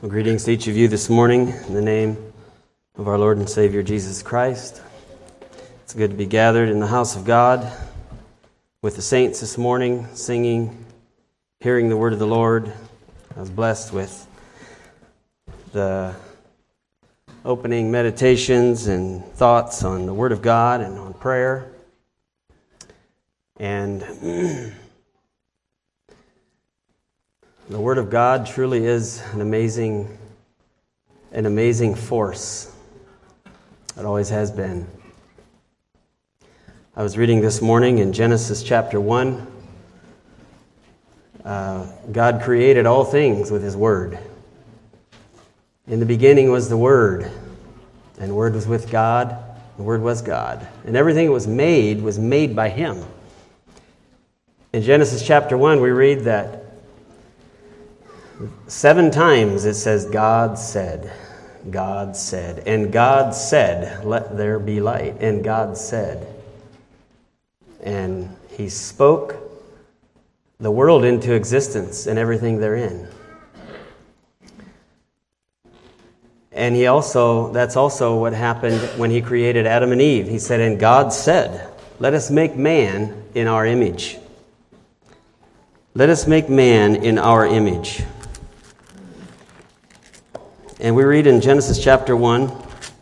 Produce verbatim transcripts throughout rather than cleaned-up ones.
Well, greetings to each of you this morning in the name of our Lord and Savior Jesus Christ. It's good to be gathered in the house of God with the saints this morning, singing, hearing the word of the Lord. I was blessed with the opening meditations and thoughts on the Word of God and on prayer. And the Word of God truly is an amazing, an amazing force. It always has been. I was reading this morning in Genesis chapter one. Uh, God created all things with His Word. In the beginning was the Word, and the Word was with God. The Word was God, and everything that was made was made by Him. In Genesis chapter one, we read that seven times it says, God said, God said, and God said, let there be light, and God said. And He spoke the world into existence and everything therein. And He also, that's also what happened when He created Adam and Eve. He said, and God said, let us make man in our image. Let us make man in our image. And we read in Genesis chapter one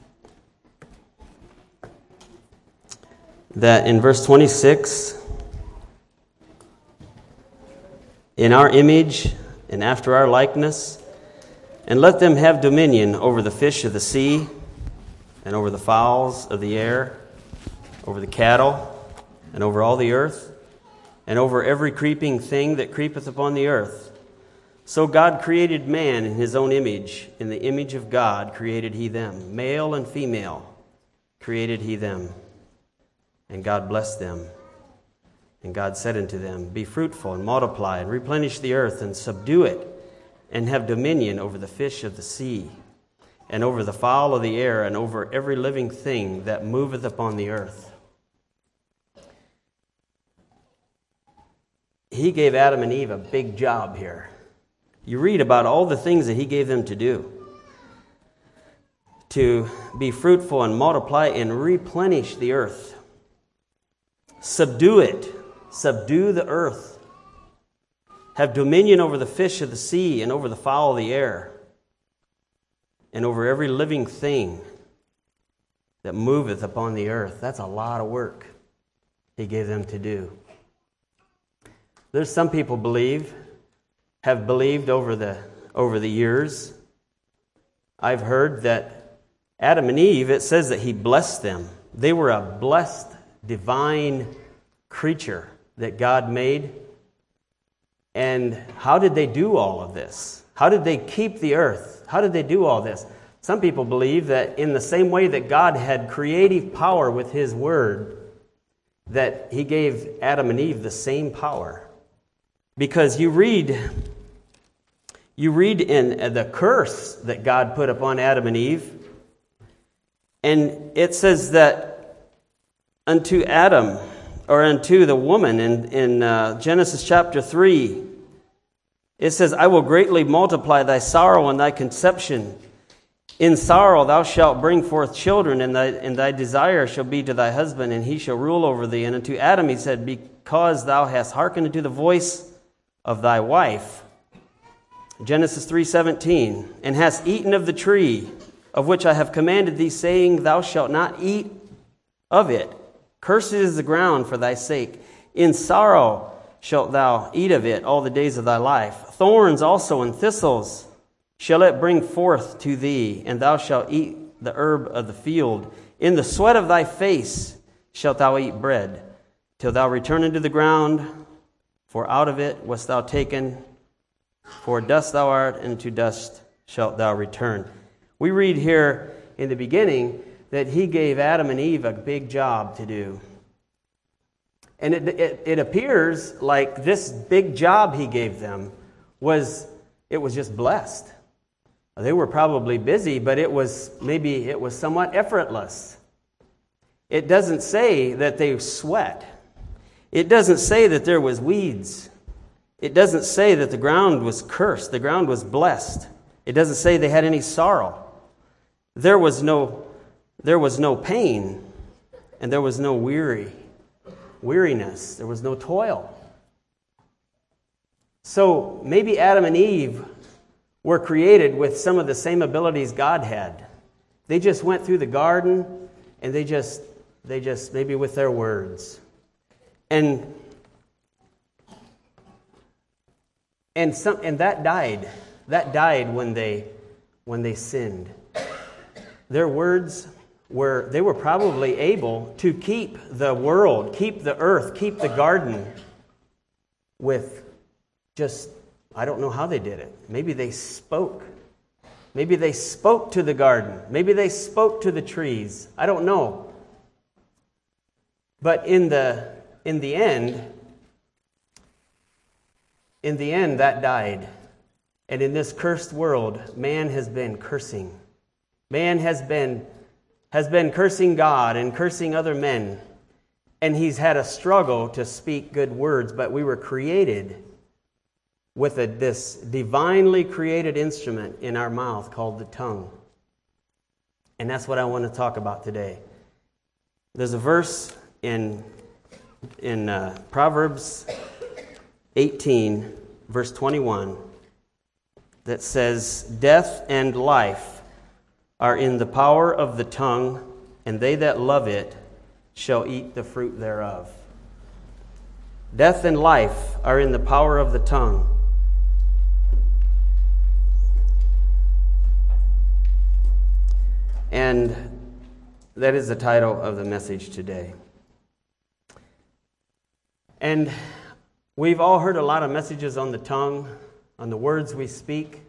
that in verse twenty-six, in our image and after our likeness, and let them have dominion over the fish of the sea, and over the fowls of the air, over the cattle, and over all the earth, and over every creeping thing that creepeth upon the earth. So God created man in His own image. In the image of God created He them. Male and female created He them. And God blessed them. And God said unto them, be fruitful and multiply and replenish the earth and subdue it, and have dominion over the fish of the sea, and over the fowl of the air, and over every living thing that moveth upon the earth. He gave Adam and Eve a big job here. You read about all the things that He gave them to do. To be fruitful and multiply and replenish the earth. Subdue it. Subdue the earth. Have dominion over the fish of the sea and over the fowl of the air. And over every living thing that moveth upon the earth. That's a lot of work He gave them to do. There's some people believe, have believed over the over the years. I've heard that Adam and Eve, it says that He blessed them. They were a blessed, divine creature that God made. And how did they do all of this? How did they keep the earth? How did they do all this? Some people believe that in the same way that God had creative power with His Word, that He gave Adam and Eve the same power. Because you read, you read in the curse that God put upon Adam and Eve, and it says that unto Adam, or unto the woman, in, in uh, Genesis chapter three, it says, I will greatly multiply thy sorrow and thy conception. In sorrow thou shalt bring forth children, and thy, and thy desire shall be to thy husband, and he shall rule over thee. And unto Adam he said, because thou hast hearkened unto the voice of thy wife, Genesis three seventeen, and hast eaten of the tree of which I have commanded thee, saying, thou shalt not eat of it. Cursed is the ground for thy sake. In sorrow shalt thou eat of it all the days of thy life. Thorns also and thistles shall it bring forth to thee, and thou shalt eat the herb of the field. In the sweat of thy face shalt thou eat bread, till thou return into the ground. For out of it wast thou taken, for dust thou art, and to dust shalt thou return. We read here in the beginning that He gave Adam and Eve a big job to do. And it, it, it appears like this big job He gave them was, it was just blessed. They were probably busy, but it was, maybe it was somewhat effortless. It doesn't say that they sweat. It doesn't say that there was weeds. It doesn't say that the ground was cursed. The ground was blessed. It doesn't say they had any sorrow. There was no, there was no pain, and there was no weary, weariness. There was no toil. So maybe Adam and Eve were created with some of the same abilities God had. They just went through the garden, and they just, they just maybe with their words, and and some and that died. That died when they when they sinned. Their words were they were probably able to keep the world, keep the earth, keep the garden with just, I don't know how they did it. Maybe they spoke. Maybe they spoke to the garden. Maybe they spoke to the trees. I don't know. But in the in the end, in the end, that died. And in this cursed world, man has been cursing. Man has been has been cursing God and cursing other men. And he's had a struggle to speak good words, but we were created with a, this divinely created instrument in our mouth called the tongue. And that's what I want to talk about today. There's a verse in, in uh, Proverbs eighteen, verse twenty-one, that says, "Death and life are in the power of the tongue, and they that love it shall eat the fruit thereof." Death and life are in the power of the tongue. And that is the title of the message today. And we've all heard a lot of messages on the tongue, on the words we speak.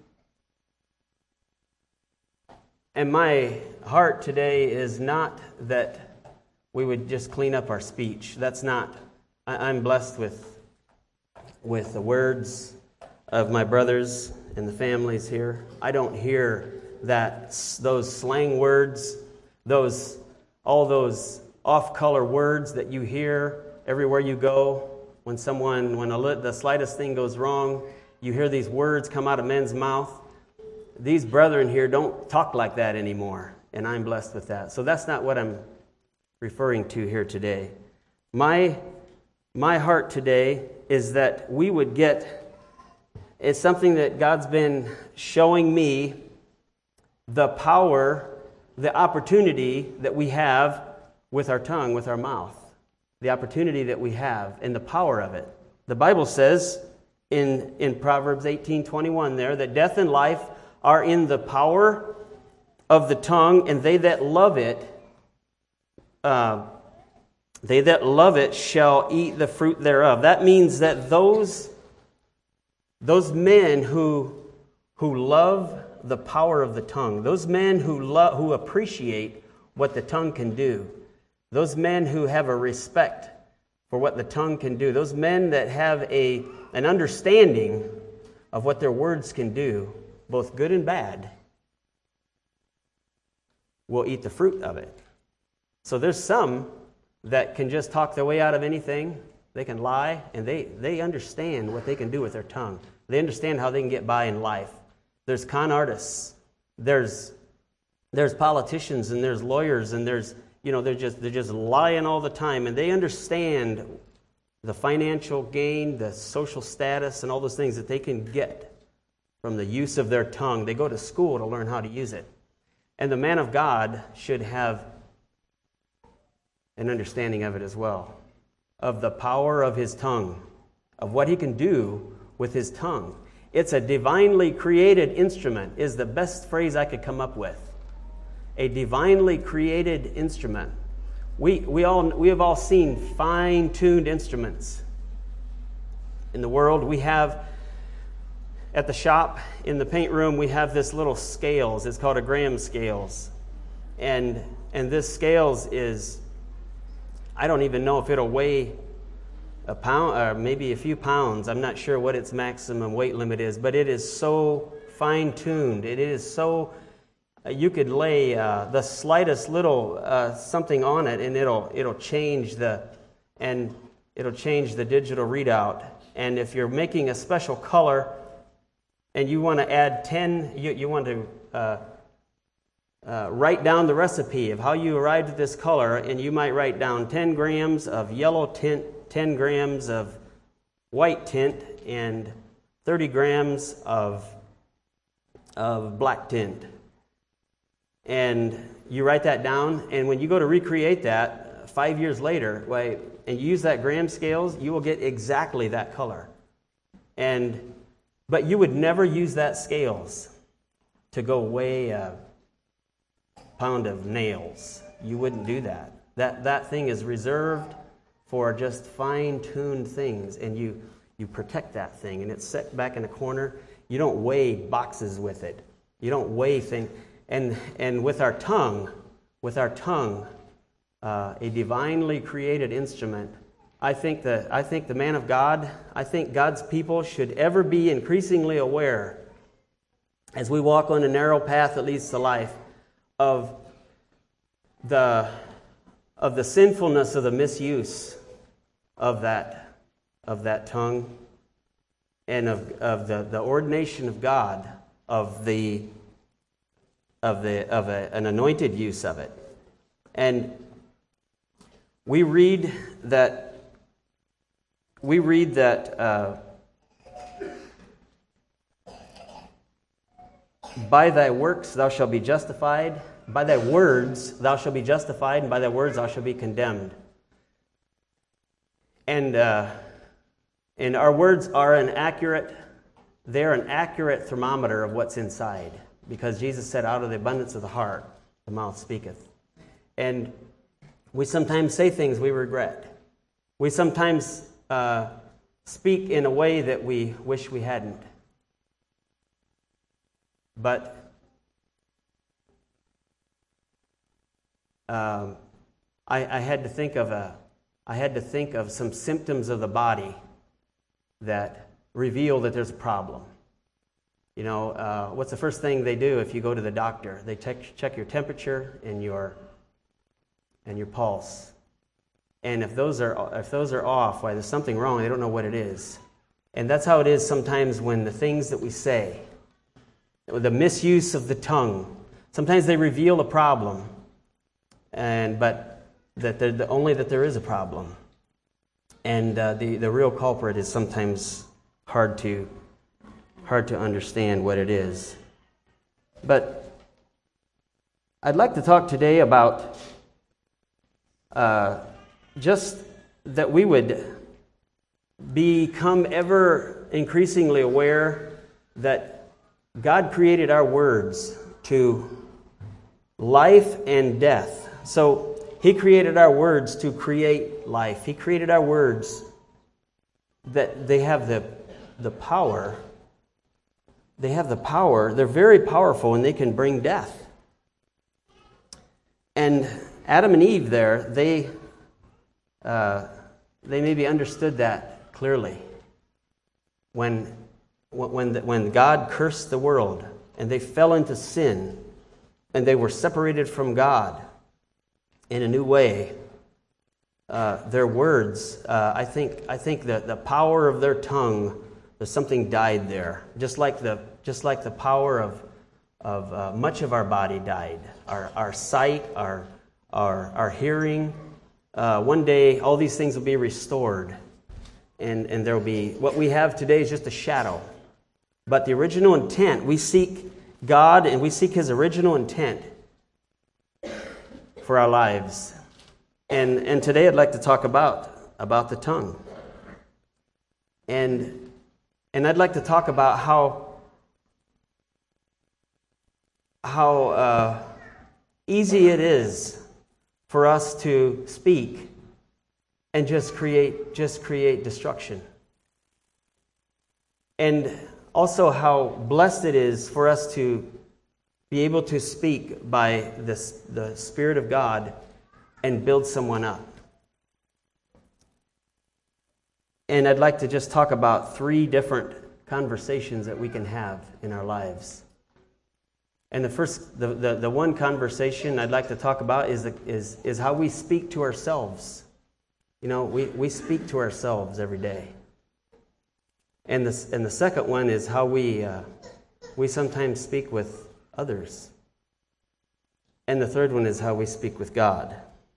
And my heart today is not that we would just clean up our speech. That's not. I'm blessed with, with the words of my brothers and the families here. I don't hear that those slang words, those all those off-color words that you hear everywhere you go. When someone, when a, the slightest thing goes wrong, you hear these words come out of men's mouth. These brethren here don't talk like that anymore, and I'm blessed with that. So that's not what I'm referring to here today. My my heart today is that we would get, it's something that God's been showing me, the power, the opportunity that we have with our tongue, with our mouth. The opportunity that we have and the power of it. The Bible says in, in Proverbs eighteen twenty-one there that death and life are in the power of the tongue, and they that love it, uh, they that love it shall eat the fruit thereof. That means that those, those men who, who love the power of the tongue, those men who love, who appreciate what the tongue can do, those men who have a respect for what the tongue can do, those men that have a an understanding of what their words can do, both good and bad, will eat the fruit of it. So there's some that can just talk their way out of anything. They can lie, and they, they understand what they can do with their tongue. They understand how they can get by in life. There's con artists. There's there's politicians, and there's lawyers, and there's You know, they're just they're just lying all the time, and they understand the financial gain, the social status, and all those things that they can get from the use of their tongue. They go to school to learn how to use it. And the man of God should have an understanding of it as well, of the power of his tongue, of what he can do with his tongue. It's a divinely created instrument, is the best phrase I could come up with. A divinely created instrument. We we all we have all seen fine-tuned instruments in the world. We have at the shop in the paint room, we have this little scales. It's called a Graham scales, and and this scales is, I don't even know if it'll weigh a pound or maybe a few pounds. I'm not sure what its maximum weight limit is, but it is so fine-tuned. It is so. You could lay uh, the slightest little uh, something on it, and it'll it'll change the and it'll change the digital readout. And if you're making a special color, and you want to add ten, you, you want to uh, uh, write down the recipe of how you arrived at this color, and you might write down ten grams of yellow tint, ten grams of white tint, and thirty grams of, of black tint. And you write that down, and when you go to recreate that five years later, right, and you use that gram scales, you will get exactly that color. And but you would never use that scales to go weigh a pound of nails. You wouldn't do that. That that thing is reserved for just fine-tuned things, and you you protect that thing, and it's set back in a corner. You don't weigh boxes with it. You don't weigh things. And and with our tongue, with our tongue, uh, a divinely created instrument, I think that I think the man of God, I think God's people should ever be increasingly aware, as we walk on a narrow path that leads to life, of the of the sinfulness of the misuse of that of that tongue, and of of the, the ordination of God, of the of the of a, an anointed use of it. And we read that we read that uh, by thy works thou shalt be justified, by thy words thou shalt be justified, and by thy words thou shalt be condemned. And uh, and our words are an accurate, they're an accurate thermometer of what's inside. Because Jesus said, out of the abundance of the heart, the mouth speaketh. And we sometimes say things we regret. We sometimes uh, speak in a way that we wish we hadn't. But um, I, I had to think of a, I had to think of some symptoms of the body that reveal that there's a problem. You know, uh, what's the first thing they do if you go to the doctor? They check, check your temperature and your and your pulse. And if those are if those are off, why, there's something wrong. They don't know what it is. And that's how it is sometimes when the things that we say, the misuse of the tongue, sometimes they reveal a problem, and but that the, only that there is a problem. And uh, the the real culprit is sometimes hard to. Hard to understand what it is. But I'd like to talk today about uh, just that we would become ever increasingly aware that God created our words to life and death. So He created our words to create life. He created our words that they have the, the power They have the power, they're very powerful, and they can bring death. And Adam and Eve there, they uh, they maybe understood that clearly. When, when, the, when God cursed the world, and they fell into sin, and they were separated from God in a new way, uh, their words, uh, I think I think that the power of their tongue, there's something died there, just like the just like the power of of uh, much of our body died. Our our sight, our our our hearing. Uh, one day, all these things will be restored, and and there will be what we have today is just a shadow. But the original intent, we seek God and we seek His original intent for our lives. And and today, I'd like to talk about about the tongue. And and I'd like to talk about how. how uh, easy it is for us to speak and just create just create destruction. And also how blessed it is for us to be able to speak by this, the Spirit of God and build someone up. And I'd like to just talk about three different conversations that we can have in our lives. And the first, the, the, the one conversation I'd like to talk about is, the, is, is how we speak to ourselves. You know, we, we speak to ourselves every day. And the, and the second one is how we, uh, we sometimes speak with others. And the third one is how we speak with God.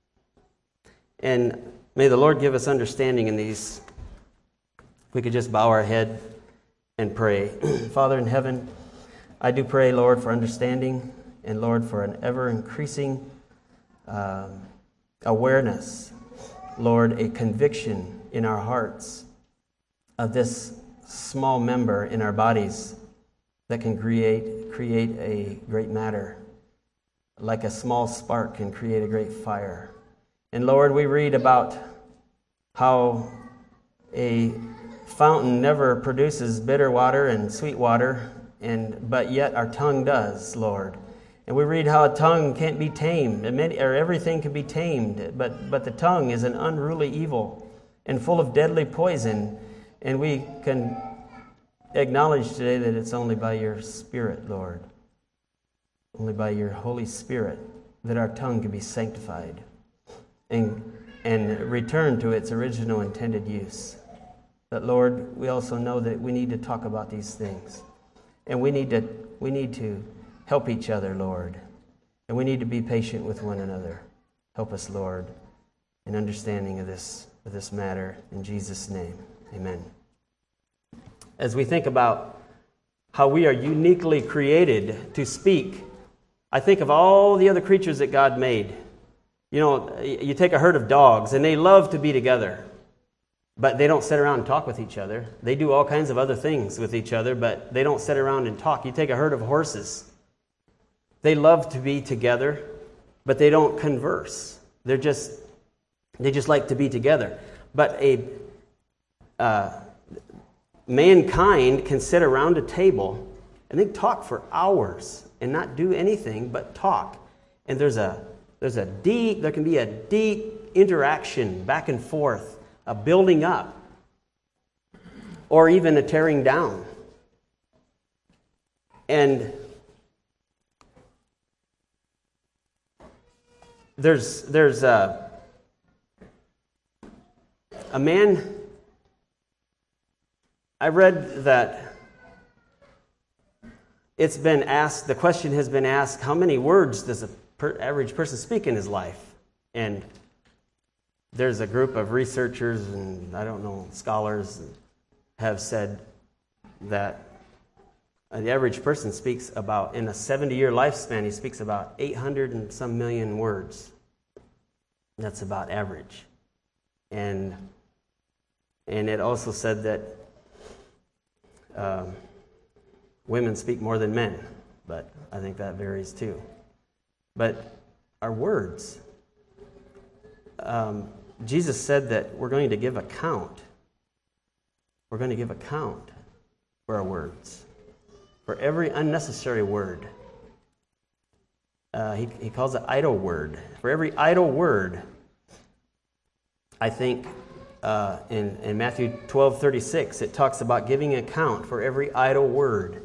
And may the Lord give us understanding in these. If we could just bow our head and pray. Father in heaven, I do pray, Lord, for understanding and, Lord, for an ever-increasing um, awareness, Lord, a conviction in our hearts of this small member in our bodies that can create, create a great matter. Like a small spark can create a great fire. And Lord, we read about how a fountain never produces bitter water and sweet water, and but yet our tongue does, Lord. And we read how a tongue can't be tamed, or everything can be tamed, but, but the tongue is an unruly evil and full of deadly poison. And we can acknowledge today that it's only by your Spirit, Lord, only by your Holy Spirit, that our tongue can be sanctified and, and return to its original intended use. But Lord, we also know that we need to talk about these things. And we need to we need to help each other, Lord. And we need to be patient with one another. Help us, Lord, in understanding of this, of this matter. In Jesus' name, amen. As we think about how we are uniquely created to speak, I think of all the other creatures that God made. You know, you take a herd of dogs, and they love to be together. But they don't sit around and talk with each other. They do all kinds of other things with each other, but they don't sit around and talk. You take a herd of horses. They love to be together, but they don't converse. They're just, they just like to be together. But a uh, mankind can sit around a table and they talk for hours and not do anything but talk. And there's a there's a deep, there can be a deep interaction back and forth, a building up, or even a tearing down. And there's there's a, a man, I read that it's been asked, the question has been asked, how many words does a per, average person speak in his life? And there's a group of researchers and, I don't know, scholars have said that the average person speaks about, in a seventy-year lifespan, he speaks about eight hundred and some million words. That's about average. And and it also said that um, women speak more than men, but I think that varies too. But our words, um, Jesus said that we're going to give account. We're going to give account for our words, for every unnecessary word. Uh, he, he calls it idle word. For every idle word, I think uh, in, in Matthew twelve thirty-six, it talks about giving account for every idle word.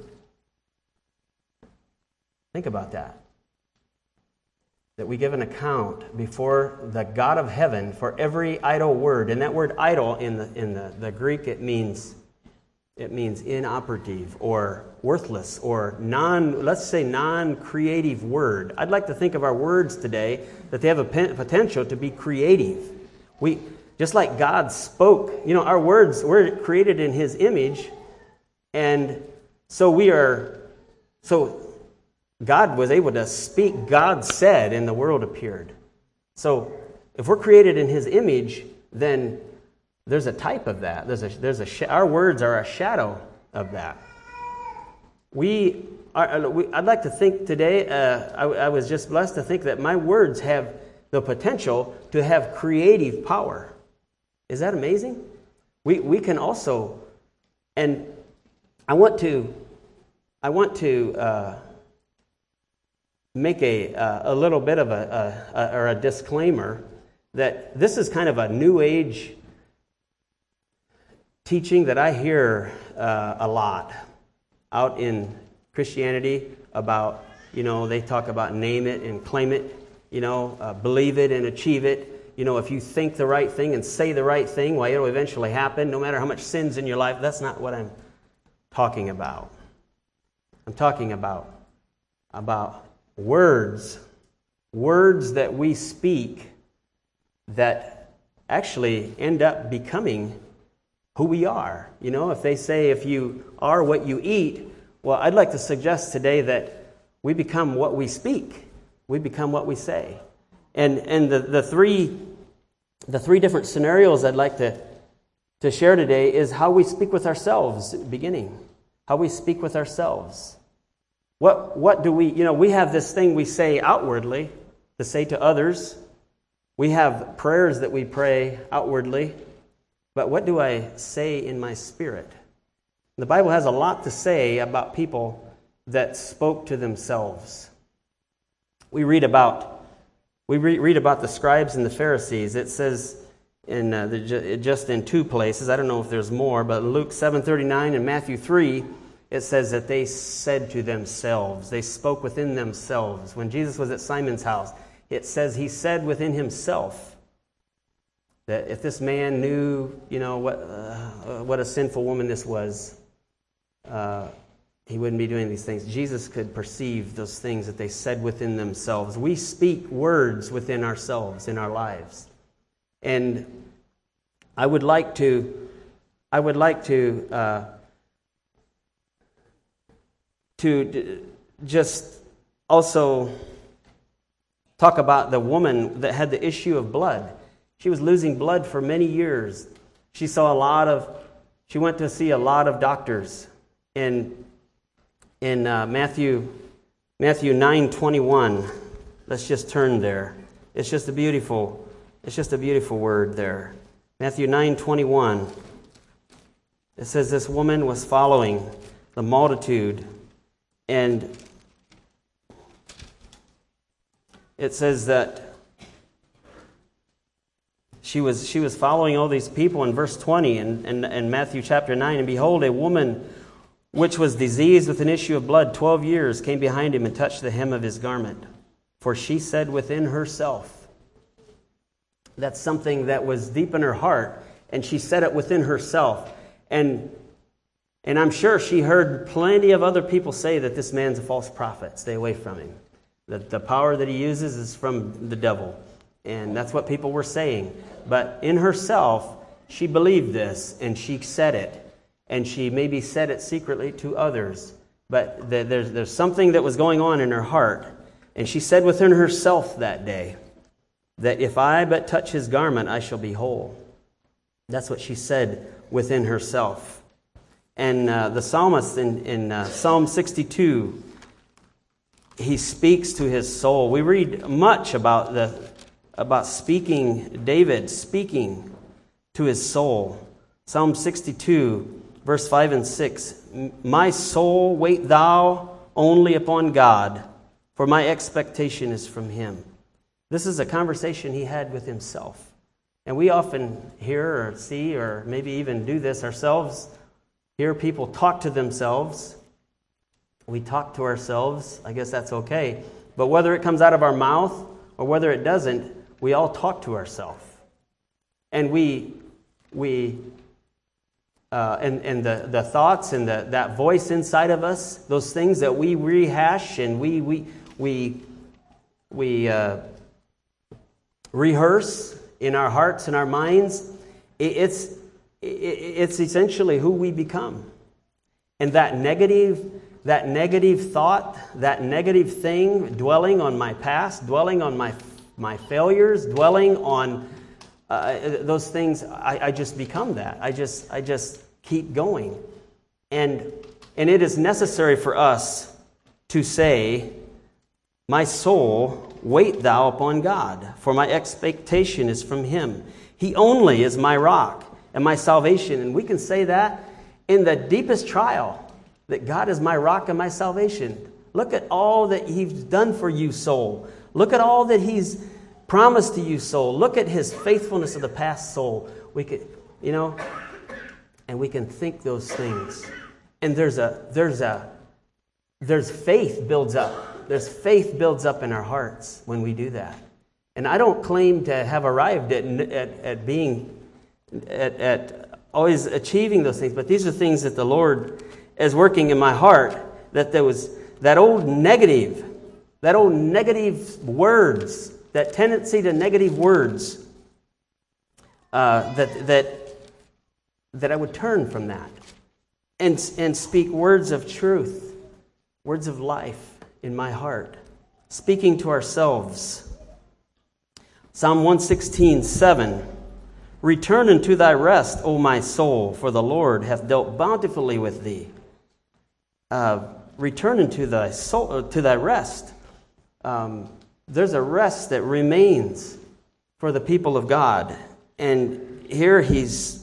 Think about that. That we give an account before the God of heaven for every idle word. And that word idle in the in the, the Greek, it means it means inoperative or worthless or non, let's say non-creative word. I'd like to think of our words today that they have a potential to be creative. We just like God spoke, you know, our words were created in His image, and so we are so God was able to speak, God said, and the world appeared. So if we're created in His image, then there's a type of that. There's a, there's a, our words are a shadow of that. We are, we, I'd like to think today, uh, I, I was just blessed to think that my words have the potential to have creative power. Is that amazing? We we can also, and I want to, I want to, uh, make a uh, a little bit of a, a, a or a disclaimer that this is kind of a new age teaching that I hear uh, a lot out in Christianity about, you know, they talk about name it and claim it, you know, uh, believe it and achieve it. You know, if you think the right thing and say the right thing, well, it'll eventually happen, no matter how much sin's in your life. That's not what I'm talking about. I'm talking about, about words, words that we speak that actually end up becoming who we are. You know, if they say if you are what you eat, well, I'd like to suggest today that we become what we speak. We become what we say. And and the, the three the three different scenarios I'd like to, to share today is how we speak with ourselves, beginning. How we speak with ourselves. What what do we, you know, we have this thing we say outwardly to say to others. We have prayers that we pray outwardly. But what do I say in my spirit? The Bible has a lot to say about people that spoke to themselves. We read about we re- read about the scribes and the Pharisees. It says in uh, the, just in two places. I don't know if there's more, but Luke seven thirty-nine and Matthew three, it says that they said to themselves. They spoke within themselves. When Jesus was at Simon's house, it says he said within himself that if this man knew, you know, what uh, what a sinful woman this was, uh, he wouldn't be doing these things. Jesus could perceive those things that they said within themselves. We speak words within ourselves in our lives. And I would like to, I would like to, uh, to just also talk about the woman that had the issue of blood. She was losing blood for many years. She saw a lot of, she went to see a lot of doctors. And in uh, Matthew Matthew nine twenty-one, let's just turn there. It's just a beautiful, it's just a beautiful word there. Matthew nine twenty-one. It says this woman was following the multitude, and it says that she was she was following all these people in verse twenty in, in, in Matthew chapter nine, and behold, a woman which was diseased with an issue of blood twelve years, came behind him and touched the hem of his garment. For she said within herself, that's something that was deep in her heart, and she said it within herself. And and I'm sure she heard plenty of other people say that this man's a false prophet. Stay away from him. That the power that he uses is from the devil. And that's what people were saying. But in herself, she believed this, and she said it. And she maybe said it secretly to others. But there's, there's something that was going on in her heart. And she said within herself that day, that if I but touch his garment, I shall be whole. That's what she said within herself. And uh, the psalmist in, in uh, Psalm sixty-two, he speaks to his soul. We read much about the about speaking, David speaking to his soul. Psalm sixty-two, verse five and six. My soul, wait thou only upon God, for my expectation is from him. This is a conversation he had with himself. And we often hear or see, or maybe even do this ourselves, hear people talk to themselves. We talk to ourselves. I guess that's okay. But whether it comes out of our mouth or whether it doesn't, we all talk to ourselves. And we, we, uh, and, and the, the thoughts and the, that voice inside of us, those things that we rehash and we, we, we, we uh, rehearse in our hearts and our minds, it, it's, it, it's essentially who we become. And that negative, that negative thought, that negative thing, dwelling on my past, dwelling on my my failures, dwelling on uh, those things, I, I just become that. I just I just keep going. And and it is necessary for us to say, my soul, wait thou upon God, for my expectation is from him. He only is my rock and my salvation. And we can say that in the deepest trial, that God is my rock and my salvation. Look at all that he's done for you, soul. Look at all that he's promised to you, soul. Look at his faithfulness of the past, soul. We could, you know, and we can think those things. And there's a, there's a, there's faith builds up. There's faith builds up in our hearts when we do that. And I don't claim to have arrived at, at, at being, at, at always achieving those things, but these are things that the Lord is working in my heart that there was that old negative, that old negative words, that tendency to negative words, uh, that that that I would turn from that and and speak words of truth, words of life in my heart, speaking to ourselves. Psalm one sixteen, seven. Return unto thy rest, O my soul, for the Lord hath dealt bountifully with thee. Uh, return unto thy soul, uh, to thy rest. Um, there's a rest that remains for the people of God, and here he's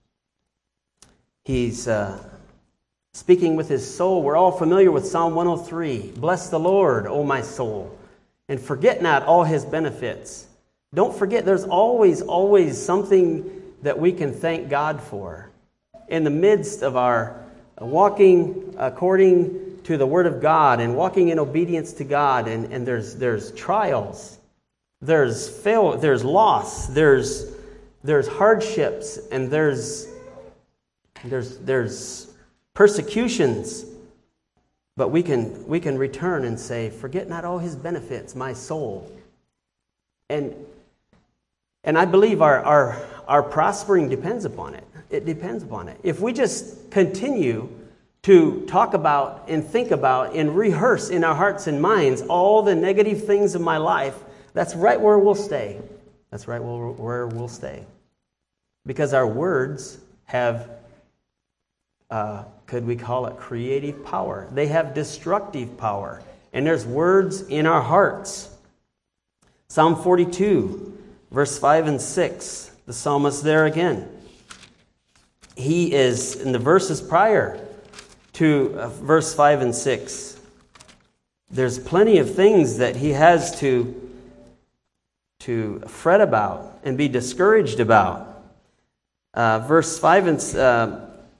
he's uh, speaking with his soul. We're all familiar with Psalm one oh three. Bless the Lord, O my soul, and forget not all his benefits. Don't forget, there's always, always something that we can thank God for. In the midst of our walking according to the Word of God and walking in obedience to God, and, and there's there's trials, there's fail, there's loss, there's there's hardships, and there's there's there's persecutions. But we can we can return and say, forget not all his benefits, my soul. And And I believe our, our, our prospering depends upon it. It depends upon it. If we just continue to talk about and think about and rehearse in our hearts and minds all the negative things of my life, that's right where we'll stay. That's right where, where we'll stay. Because our words have, uh, could we call it creative power? They have destructive power. And there's words in our hearts. Psalm forty-two. Verse five and six, the psalmist there again. He is, in the verses prior to uh, verse five and six, there's plenty of things that he has to, to fret about and be discouraged about. Uh, verse five and uh,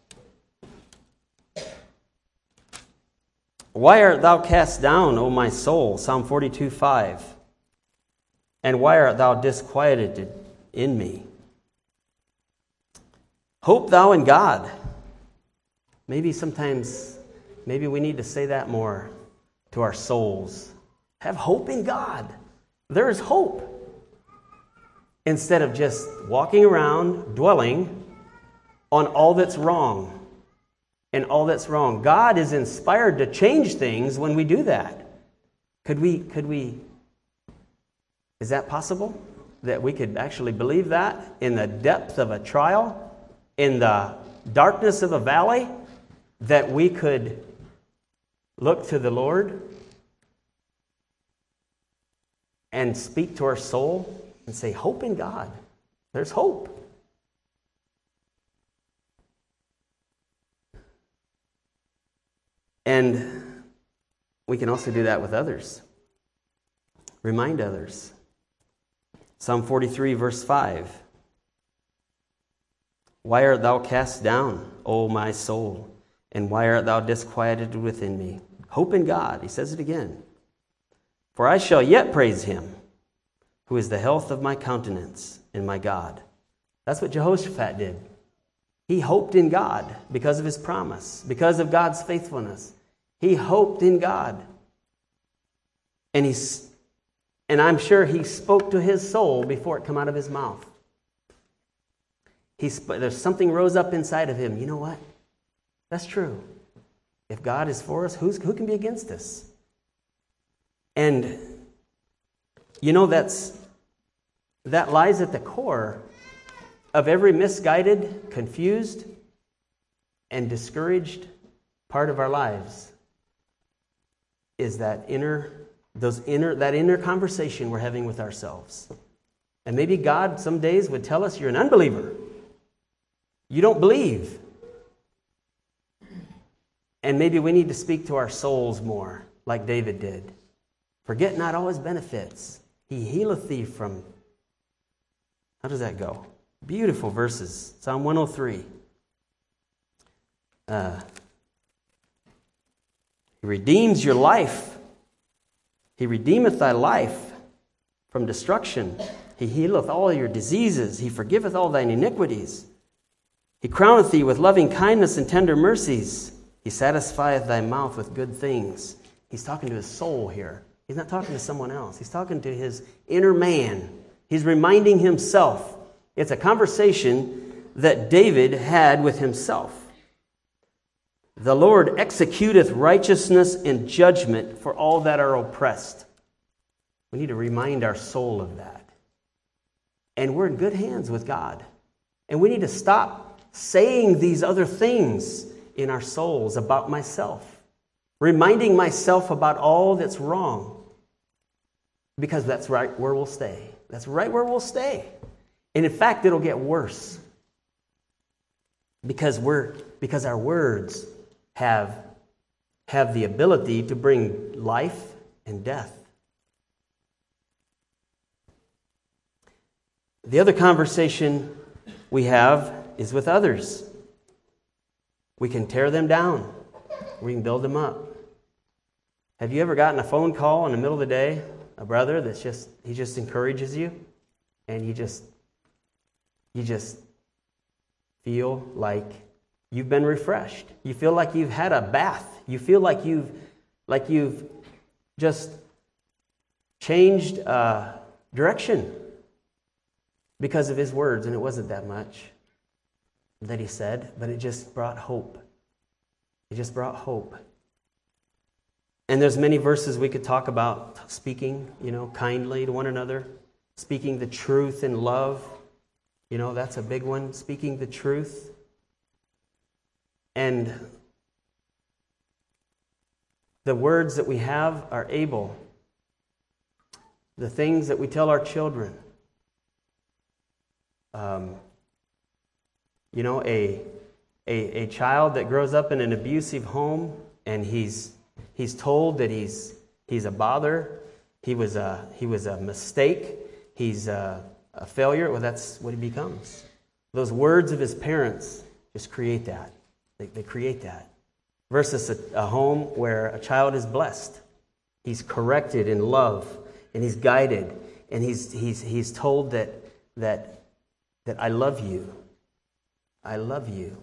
why art thou cast down, O my soul? Psalm forty-two, five. And why art thou disquieted in me? Hope thou in God. Maybe sometimes, maybe we need to say that more to our souls. Have hope in God. There is hope. Instead of just walking around, dwelling on all that's wrong. And all that's wrong. God is inspired to change things when we do that. Could we, could we... Is that possible? That we could actually believe that in the depth of a trial, in the darkness of a valley, that we could look to the Lord and speak to our soul and say, hope in God. There's hope. And we can also do that with others. Remind others. Psalm forty-three, verse five. Why art thou cast down, O my soul? And why art thou disquieted within me? Hope in God. He says it again. For I shall yet praise him, who is the health of my countenance and my God. That's what Jehoshaphat did. He hoped in God because of his promise, because of God's faithfulness. He hoped in God. And he's And I'm sure he spoke to his soul before it came out of his mouth. He sp- there's something rose up inside of him. You know what? That's true. If God is for us, who's, who can be against us? And you know that's that lies at the core of every misguided, confused, and discouraged part of our lives. Is that inner Those inner, that inner conversation we're having with ourselves. And maybe God some days would tell us, you're an unbeliever. You don't believe. And maybe we need to speak to our souls more, like David did. Forget not all his benefits. He healeth thee from... How does that go? Beautiful verses. Psalm one oh three. Uh, he redeems your life. He redeemeth thy life from destruction. He healeth all your diseases. He forgiveth all thine iniquities. He crowneth thee with loving kindness and tender mercies. He satisfieth thy mouth with good things. He's talking to his soul here. He's not talking to someone else. He's talking to his inner man. He's reminding himself. It's a conversation that David had with himself. The Lord executeth righteousness and judgment for all that are oppressed. We need to remind our soul of that. And we're in good hands with God. And we need to stop saying these other things in our souls about myself. Reminding myself about all that's wrong. Because that's right where we'll stay. That's right where we'll stay. And in fact, it'll get worse. Because we're because our words have, have the ability to bring life and death. The other conversation we have is with others. We can tear them down. We can build them up. Have you ever gotten a phone call in the middle of the day, a brother that's just, he just encourages you, and you just, you just feel like you've been refreshed. You feel like you've had a bath. You feel like you've, like you've just changed uh, direction because of his words, and it wasn't that much that he said, but it just brought hope. It just brought hope. And there's many verses we could talk about speaking, you know, kindly to one another, speaking the truth in love. You know, that's a big one, speaking the truth. And the words that we have are able, the things that we tell our children. Um, you know, a, a a child that grows up in an abusive home and he's he's told that he's he's a bother, he was a he was a mistake, he's a, a failure. Well, that's what he becomes. Those words of his parents just create that. They, they create that. Versus a, a home where a child is blessed. He's corrected in love, and he's guided, and he's he's he's told that that that I love you. I love you.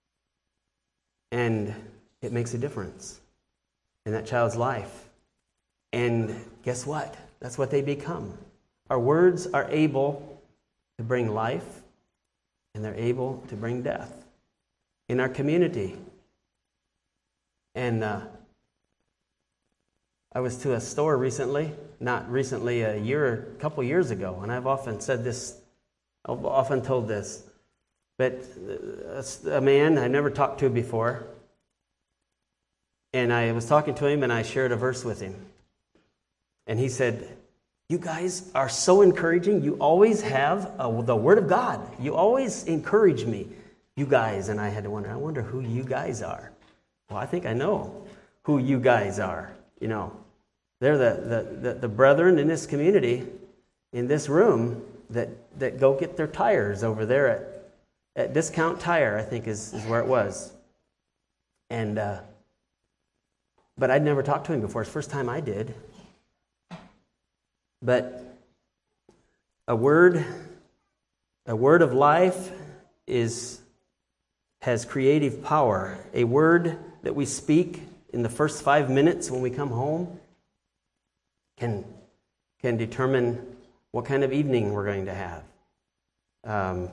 And it makes a difference in that child's life. And guess what? That's what they become. Our words are able to bring life, and they're able to bring death in our community. And uh, I was to a store recently, not recently, a year, a couple years ago, and I've often said this, I've often told this, but a man I never talked to before, and I was talking to him, and I shared a verse with him. And he said, you guys are so encouraging. You always have uh, the Word of God. You always encourage me. You guys. And I had to wonder, I wonder who you guys are. Well, I think I know who you guys are. You know, they're the, the, the, the brethren in this community, in this room, that, that go get their tires over there at, at Discount Tire, I think is, is where it was. And, uh, but I'd never talked to him before. It's the first time I did. But a word, a word of life is has creative power. A word that we speak in the first five minutes when we come home can can determine what kind of evening we're going to have. Um,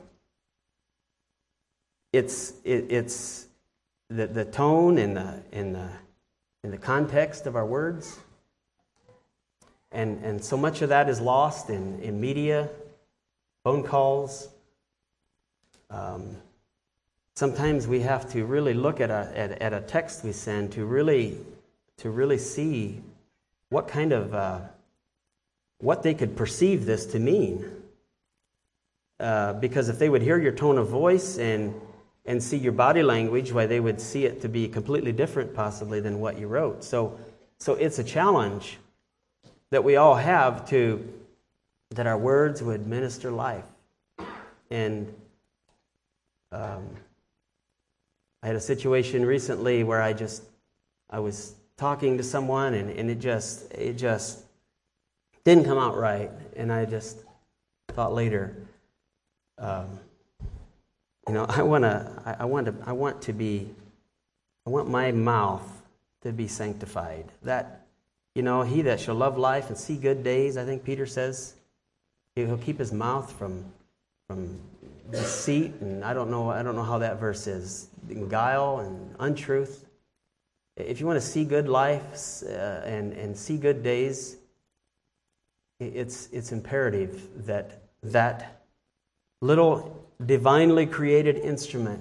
it's it, it's the the tone and the and the in the context of our words. And and so much of that is lost in, in media, phone calls. Um, sometimes we have to really look at a at, at a text we send to really to really see what kind of uh, what they could perceive this to mean. Uh, because if they would hear your tone of voice and and see your body language, why they would see it to be completely different, possibly, than what you wrote. So so it's a challenge that we all have to, that our words would minister life. And um, I had a situation recently where I just, I was talking to someone and, and it just, it just didn't come out right. And I just thought later, um, you know, I want to, I, I want to, I want to be, I want my mouth to be sanctified. That, you know, he that shall love life and see good days, I think Peter says, he'll keep his mouth from from deceit, and I don't know I don't know how that verse is, guile and untruth. If you want to see good life uh, and and see good days, it's it's imperative that that little divinely created instrument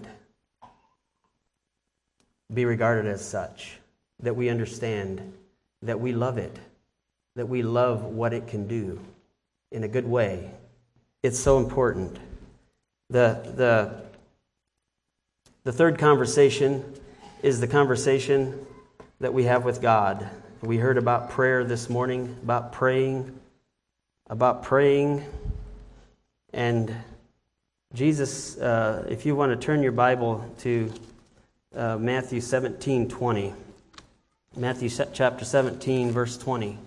be regarded as such, that we understand, that we love it, that we love what it can do in a good way. It's so important. The the the third conversation is the conversation that we have with God. We heard about prayer this morning, about praying, about praying, and Jesus, uh, if you want to turn your Bible to uh, Matthew seventeen twenty, Matthew chapter seventeen, verse twenty.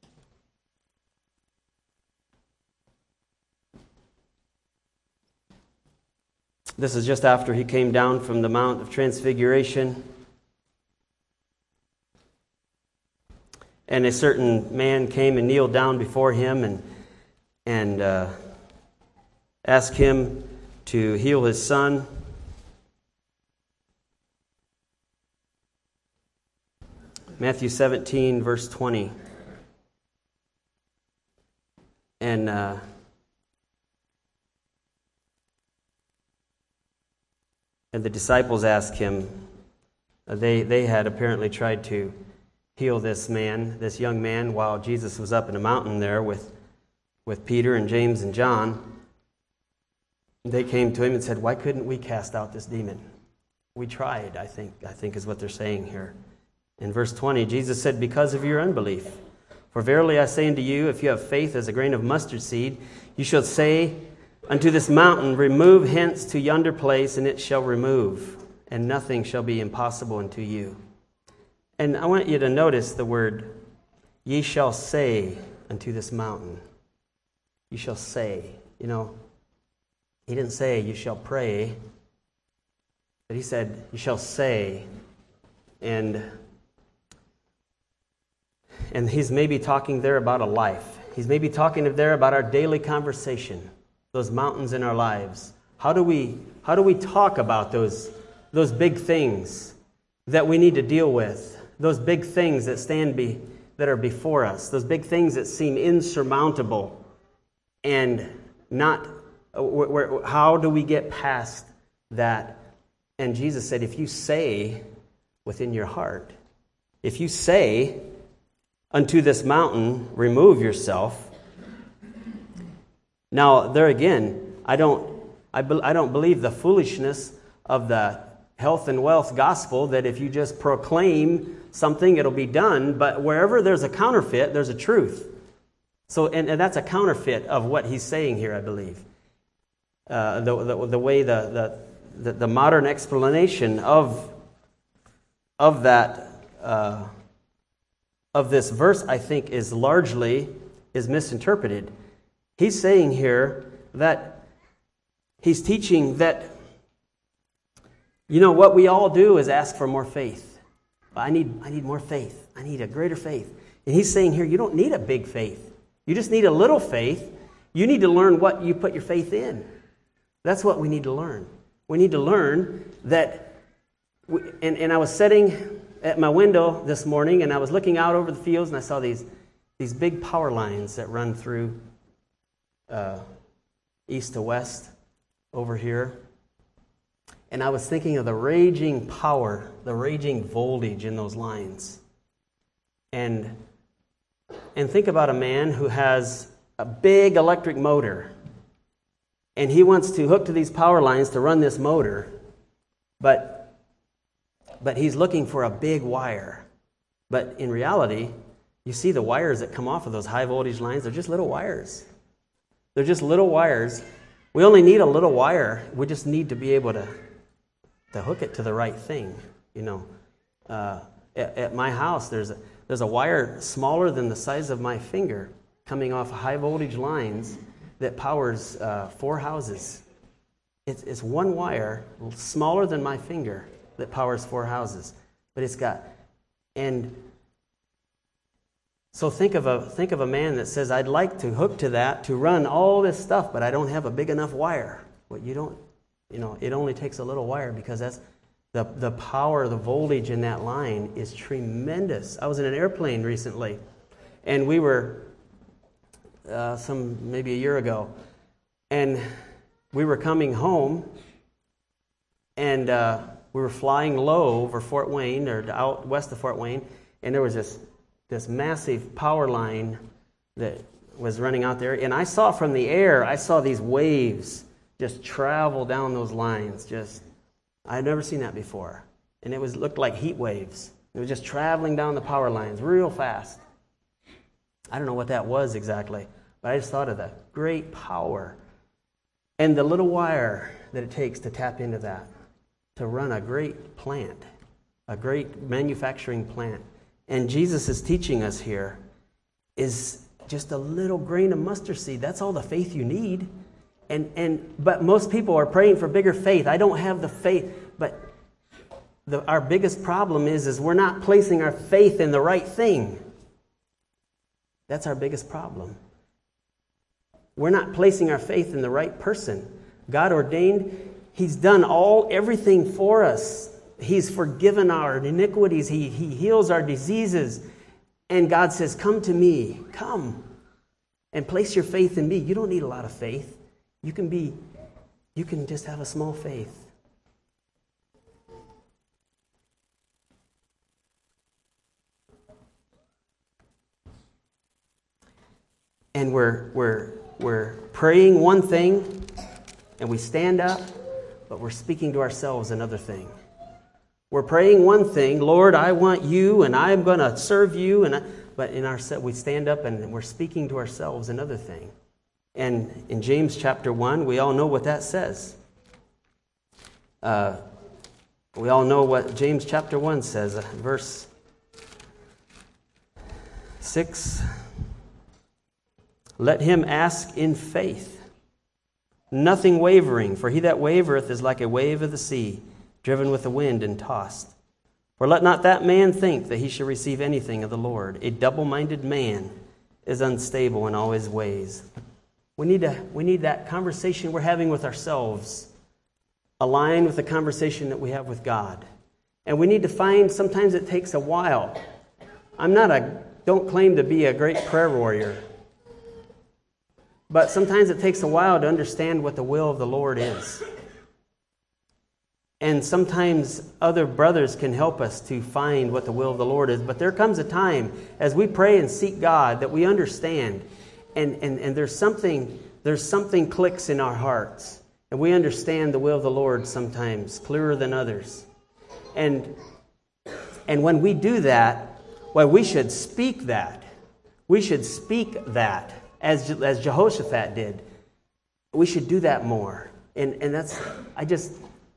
This is just after he came down from the Mount of Transfiguration. And a certain man came and kneeled down before him and, and uh, asked him to heal his son. Matthew seventeen, verse twenty. And uh, and the disciples asked him, uh, they, they had apparently tried to heal this man, this young man, while Jesus was up in a mountain there with, with Peter and James and John. They came to him and said, "Why couldn't we cast out this demon? We tried," I think, I think is what they're saying here. In verse twenty, Jesus said, "Because of your unbelief. For verily I say unto you, if you have faith as a grain of mustard seed, you shall say unto this mountain, remove hence to yonder place, and it shall remove, and nothing shall be impossible unto you." And I want you to notice the word, ye shall say unto this mountain. You shall say. You know, he didn't say you shall pray, but he said you shall say. And and he's maybe talking there about a life. He's maybe talking there about our daily conversation, those mountains in our lives. How do we how do we talk about those those big things that we need to deal with? Those big things that stand be that are before us, those big things that seem insurmountable, and not. Where, where, how do we get past that? And Jesus said, if you say within your heart, if you say unto this mountain, remove yourself. Now, there again, I don't, I, be, I don't believe the foolishness of the health and wealth gospel that if you just proclaim something, it'll be done. But wherever there's a counterfeit, there's a truth. So, and, and that's a counterfeit of what he's saying here, I believe. Uh, the, the the way the, the the modern explanation of of that uh, of this verse, I think, is largely is misinterpreted. He's saying here that he's teaching that, you know, what we all do is ask for more faith. I need I need more faith. I need a greater faith. And he's saying here, you don't need a big faith. You just need a little faith. You need to learn what you put your faith in. That's what we need to learn. We need to learn that, we, and, and I was sitting at my window this morning, and I was looking out over the fields, and I saw these, these big power lines that run through uh, east to west over here. And I was thinking of the raging power, the raging voltage in those lines. And, and think about a man who has a big electric motor, and he wants to hook to these power lines to run this motor, but but he's looking for a big wire. But in reality, you see the wires that come off of those high voltage lines, they're just little wires. They're just little wires. We only need a little wire. We just need to be able to, to hook it to the right thing. You know, uh, at, at my house, there's a, there's a wire smaller than the size of my finger coming off high voltage lines that powers uh, four houses. It's, it's one wire, smaller than my finger, that powers four houses. But it's got, and so think of a think of a man that says, I'd like to hook to that to run all this stuff, but I don't have a big enough wire. Well, you don't, you know, it only takes a little wire because that's the the power, the voltage in that line is tremendous. I was in an airplane recently, and we were uh, some maybe a year ago, and we were coming home, and uh, we were flying low over Fort Wayne or out west of Fort Wayne, and there was this. this massive power line that was running out there. And I saw from the air, I saw these waves just travel down those lines. Just, I'd never seen that before. And it was looked like heat waves. It was just traveling down the power lines real fast. I don't know what that was exactly, but I just thought of the great power and the little wire that it takes to tap into that, to run a great plant, a great manufacturing plant. And Jesus is teaching us here is just a little grain of mustard seed. That's all the faith you need. And and but most people are praying for bigger faith. I don't have the faith. But the, our biggest problem is, is we're not placing our faith in the right thing. That's our biggest problem. We're not placing our faith in the right person. God ordained, He's done all, everything for us. He's forgiven our iniquities. He, he heals our diseases. And God says, come to me. Come and place your faith in me. You don't need a lot of faith. You can be, you can just have a small faith. And we're, we're, we're praying one thing, and we stand up, but we're speaking to ourselves another thing. We're praying one thing, Lord, I want you, and I'm going to serve you. And I, but in our set, we stand up and we're speaking to ourselves another thing. And in James chapter one, we all know what that says. Uh, we all know what James chapter one says, uh, verse six. Let him ask in faith, nothing wavering, for he that wavereth is like a wave of the sea, driven with the wind and tossed. For let not that man think that he shall receive anything of the Lord. A double-minded man is unstable in all his ways. We need to, we need that conversation we're having with ourselves align with the conversation that we have with God. And we need to find, sometimes it takes a while. I'm not a, don't claim to be a great prayer warrior. But sometimes it takes a while to understand what the will of the Lord is. And sometimes other brothers can help us to find what the will of the Lord is. But there comes a time as we pray and seek God that we understand. And, and, and there's something there's something clicks in our hearts. And we understand the will of the Lord sometimes clearer than others. And, and when we do that, well, we should speak that. We should speak that as, as Jehoshaphat did. We should do that more. And, and that's, I just...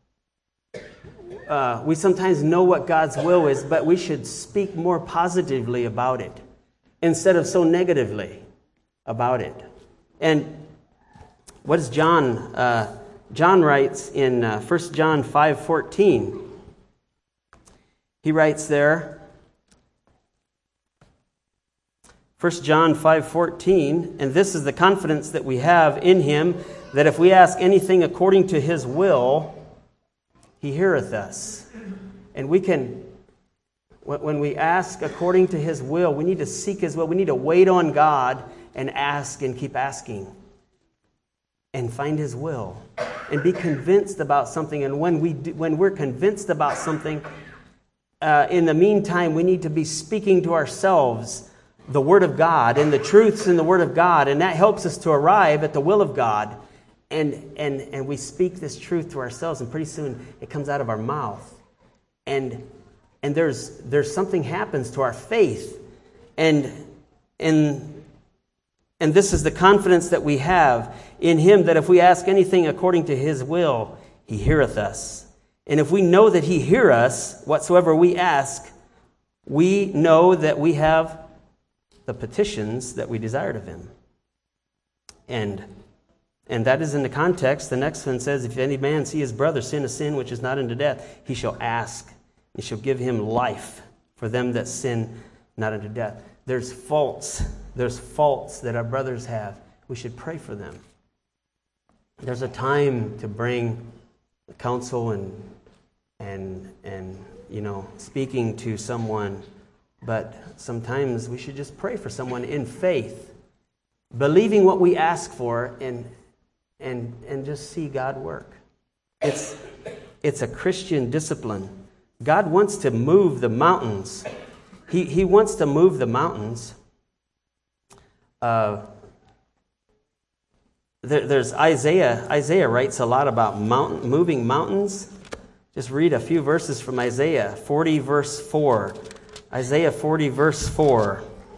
Uh, we sometimes know what God's will is, but we should speak more positively about it instead of so negatively about it. And what is John? Uh, John writes in uh, First John five fourteen. He writes there, First John five fourteen, and this is the confidence that we have in Him, that if we ask anything according to His will, He heareth us. And we can, when we ask according to His will, we need to seek His will. We need to wait on God and ask and keep asking. And find His will. And be convinced about something. And when, we do, when we're convinced about something, uh, in the meantime, we need to be speaking to ourselves the Word of God and the truths in the Word of God. And that helps us to arrive at the will of God. And, and and we speak this truth to ourselves, and pretty soon it comes out of our mouth. And and there's there's something happens to our faith. And and and this is the confidence that we have in Him, that if we ask anything according to His will, He heareth us. And if we know that He hear us, whatsoever we ask, we know that we have the petitions that we desired of Him. And And that is in the context. The next one says, if any man see his brother sin a sin which is not unto death, he shall ask. He shall give him life for them that sin not unto death. There's faults. There's faults that our brothers have. We should pray for them. There's a time to bring counsel and and and you know speaking to someone, but sometimes we should just pray for someone in faith, believing what we ask for, and and and just see God work. It's it's a Christian discipline. God wants to move the mountains. He He wants to move the mountains. Uh, there, there's Isaiah. Isaiah writes a lot about mountain moving mountains. Just read a few verses from Isaiah forty, verse four. Isaiah forty, verse four.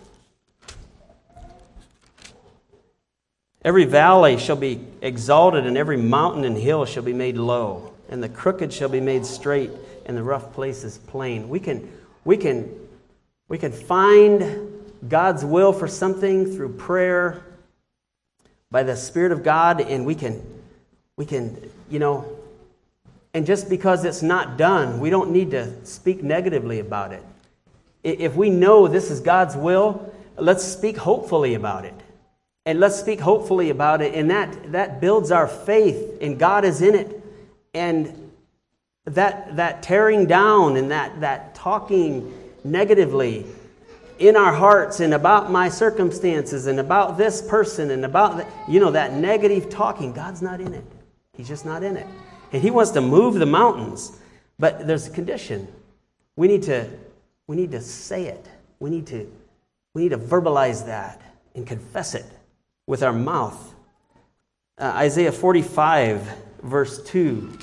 Every valley shall be exalted, and every mountain and hill shall be made low, and the crooked shall be made straight, and the rough places plain. We can, we can, we can find God's will for something through prayer by the Spirit of God, and we can, we can, you know, and just because it's not done, we don't need to speak negatively about it. If we know this is God's will, let's speak hopefully about it. And let's speak hopefully about it, and that, that builds our faith, and God is in it. And that that tearing down and that, that talking negatively in our hearts and about my circumstances and about this person and about, the, you know, that negative talking, God's not in it. He's just not in it. And He wants to move the mountains. But there's a condition. We need to we need to say it. We need to we need to verbalize that and confess it with our mouth. Uh, Isaiah forty-five, verse two.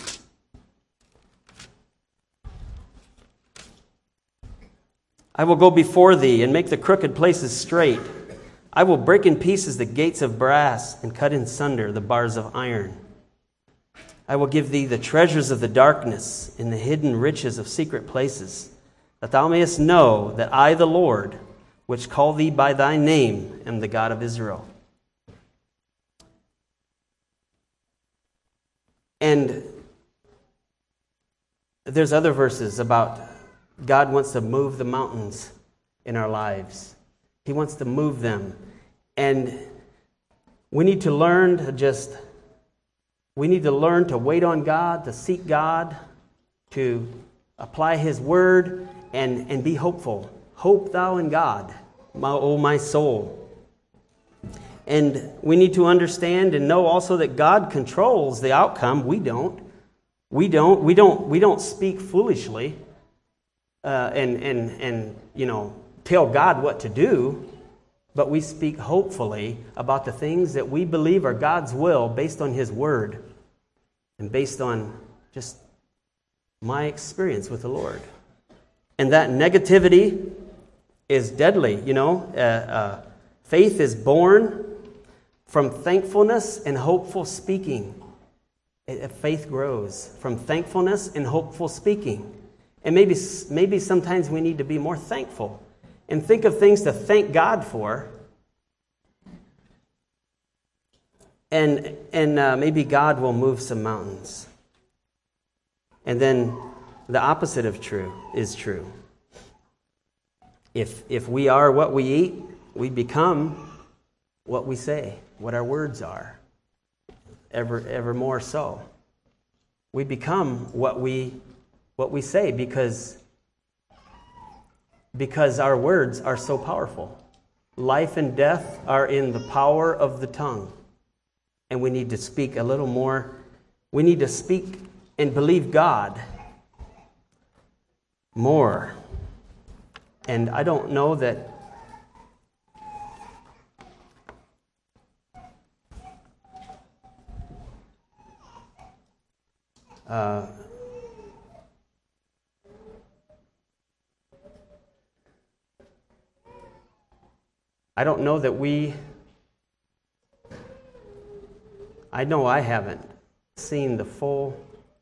I will go before thee and make the crooked places straight. I will break in pieces the gates of brass and cut in sunder the bars of iron. I will give thee the treasures of the darkness and the hidden riches of secret places, that thou mayest know that I, the Lord, which call thee by thy name, am the God of Israel. And there's other verses about God wants to move the mountains in our lives. He wants to move them. And we need to learn to just, we need to learn to wait on God, to seek God, to apply His word, and, and be hopeful. Hope thou in God, my, oh my soul. And we need to understand and know also that God controls the outcome. We don't. We don't. We don't. We don't speak foolishly uh, and and and you know tell God what to do, but we speak hopefully about the things that we believe are God's will, based on His word, and based on just my experience with the Lord. And that negativity is deadly. You know, uh, uh, faith is born from thankfulness and hopeful speaking. Faith grows from thankfulness and hopeful speaking. And maybe maybe sometimes we need to be more thankful and think of things to thank God for. And and uh, maybe God will move some mountains. And then the opposite of true is true. If if we are what we eat, we become what we say, what our words are, ever ever more so. We become what we what we say because because our words are so powerful. Life and death are in the power of the tongue. And we need to speak a little more. We need to speak and believe God more. And I don't know that Uh, I don't know that we, I know I haven't seen the full,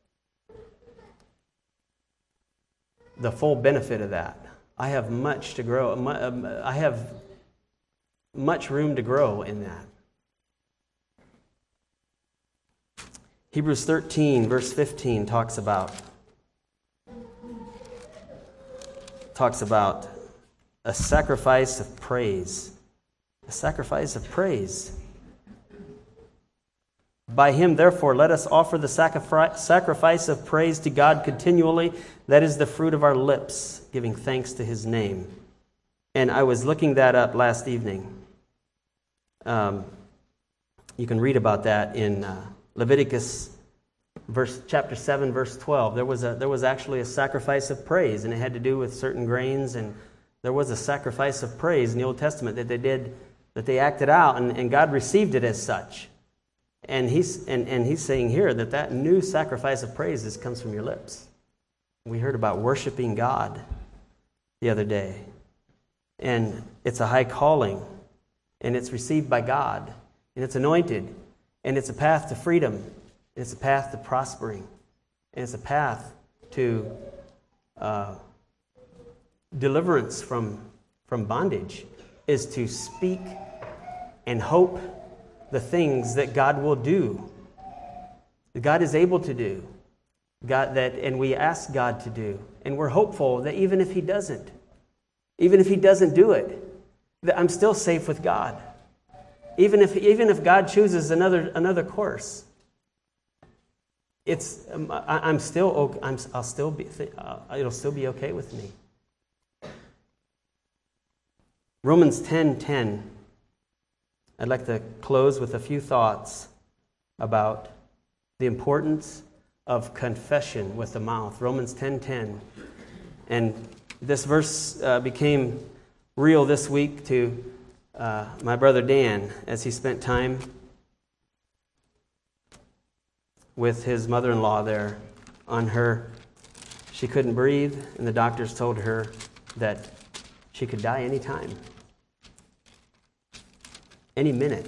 the full benefit of that. I have much to grow. I have much room to grow in that. Hebrews thirteen, verse fifteen talks about talks about a sacrifice of praise. A sacrifice of praise. By him, therefore, let us offer the sacrifice of praise to God continually. That is the fruit of our lips, giving thanks to his name. And I was looking that up last evening. Um, you can read about that in uh, Leviticus verse chapter seven, verse twelve. There was a there was actually a sacrifice of praise, and it had to do with certain grains, and there was a sacrifice of praise in the Old Testament that they did, that they acted out, and, and God received it as such. And he's and, and he's saying here that that new sacrifice of praises comes from your lips. We heard about worshiping God the other day. And it's a high calling. And it's received by God. And it's anointed. And it's a path to freedom. And it's a path to prospering. And it's a path to uh, deliverance from, from bondage. Is to speak and hope the things that God will do, that God is able to do, God that, and we ask God to do, and we're hopeful that even if He doesn't, even if He doesn't do it, that I'm still safe with God. Even if even if God chooses another another course, it's um, I, I'm still I'm I'll still be uh, it'll still be okay with me. Romans ten ten. I'd like to close with a few thoughts about the importance of confession with the mouth. Romans ten ten. And this verse uh, became real this week to uh, my brother Dan as he spent time with his mother-in-law there on her. She couldn't breathe, and the doctors told her that she could die any time. Any minute.